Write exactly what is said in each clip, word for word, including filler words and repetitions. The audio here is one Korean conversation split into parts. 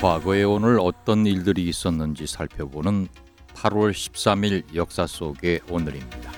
과거에 오늘 어떤 일들이 있었는지 살펴보는 팔월 십삼일 역사 속의 오늘입니다.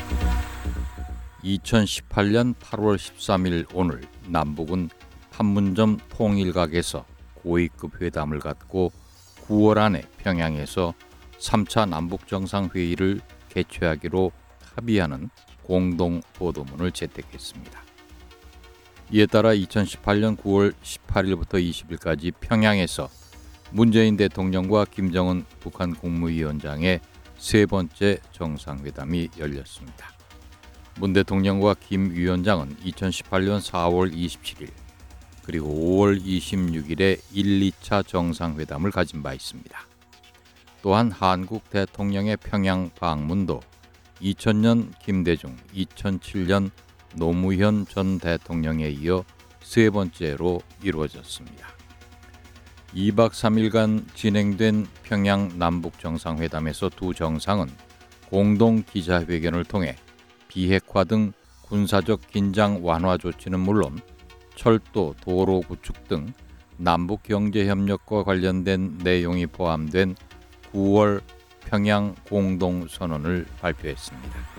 이천십팔년 팔월 십삼일 오늘 남북은 판문점 통일각에서 고위급 회담을 갖고 구월 안에 평양에서 삼차 남북정상회의를 개최하기로 합의하는 공동보도문을 채택했습니다. 이에 따라 이천십팔년 구월 십팔일부터 이십일까지 평양에서 문재인 대통령과 김정은 북한 국무위원장의 세 번째 정상회담이 열렸습니다. 문 대통령과 김 위원장은 이천십팔년 사월 이십칠일 그리고 오월 이십육일에 일, 이차 정상회담을 가진 바 있습니다. 또한 한국 대통령의 평양 방문도 이천년 김대중, 이천칠년 노무현 전 대통령에 이어 세 번째로 이루어졌습니다. 이박 삼일간 진행된 평양 남북정상회담에서 두 정상은 공동 기자회견을 통해 비핵화 등 군사적 긴장 완화 조치는 물론 철도, 도로 구축 등 남북 경제 협력과 관련된 내용이 포함된 구월 평양 공동선언을 발표했습니다.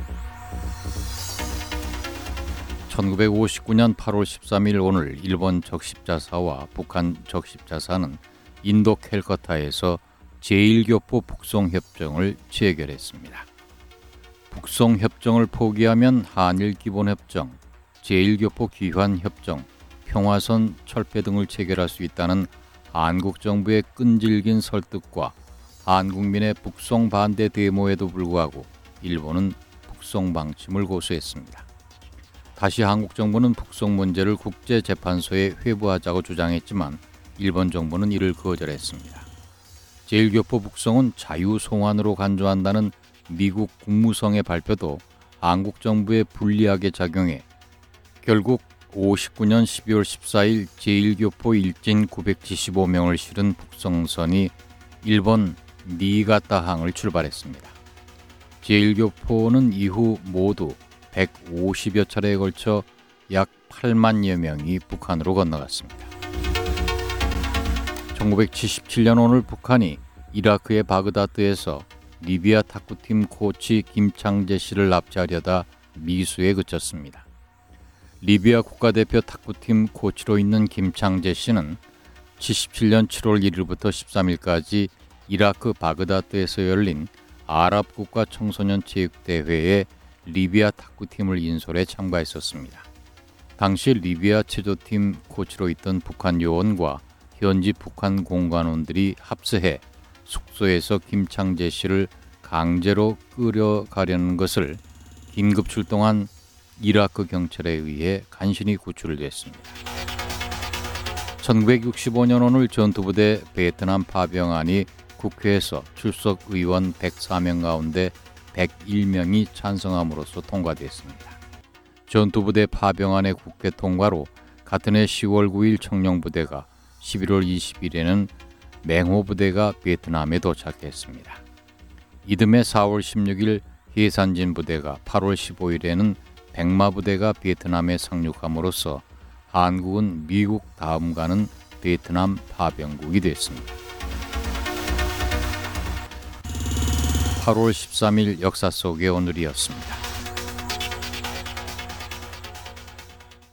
천구백오십구년 팔월 십삼일 오늘 일본 적십자사와 북한 적십자사는 인도 캘커타에서 제일 교포 북송협정을 체결했습니다. 북송협정을 포기하면 한일 기본협정, 제일 교포 귀환협정, 평화선 철폐 등을 체결할 수 있다는 한국 정부의 끈질긴 설득과 한국민의 북송 반대 데모에도 불구하고 일본은 북송 방침을 고수했습니다. 다시 한국 정부는 북송 문제를 국제재판소에 회부하자고 주장했지만 일본 정부는 이를 거절했습니다. 제일 교포 북송은 자유송환으로 간주한다는 미국 국무성의 발표도 한국 정부에 불리하게 작용해 결국 오십구년 십이월 십사일 제일 교포 일진 구백칠십오명을 실은 북송선이 일본 니가타항을 출발했습니다. 제일 교포는 이후 모두 백오십여 차례에 걸쳐 약 팔만여 명이 북한으로 건너갔습니다. 천구백칠십칠년 오늘 북한이 이라크의 바그다드에서 리비아 탁구팀 코치 김창재 씨를 납치하려다 미수에 그쳤습니다. 리비아 국가대표 탁구팀 코치로 있는 김창재 씨는 칠십칠년 칠월 일일부터 십삼일까지 이라크 바그다드에서 열린 아랍 국가 청소년 체육대회에 리비아 탁구팀을 인솔해 참가했었습니다. 당시 리비아 체조팀 코치로 있던 북한 요원과 현지 북한 공관원들이 합세해 숙소에서 김창재 씨를 강제로 끌어가려는 것을 긴급 출동한 이라크 경찰에 의해 간신히 구출됐습니다. 천구백육십오년 오늘 전투부대 베트남 파병안이 국회에서 출석 의원 백사명 가운데 백일명이 찬성함으로써 통과됐습니다. 전투부대 파병안의 국회 통과로 같은 해 시월 구일 청룡부대가, 십일월 이십일에는 맹호부대가 베트남에 도착했습니다. 이듬해 사월 십육일 해산진 부대가, 팔월 십오일에는 백마부대가 베트남에 상륙함으로써 한국은 미국 다음 가는 베트남 파병국이 됐습니다. 팔월 십삼일 역사 속의 오늘이었습니다.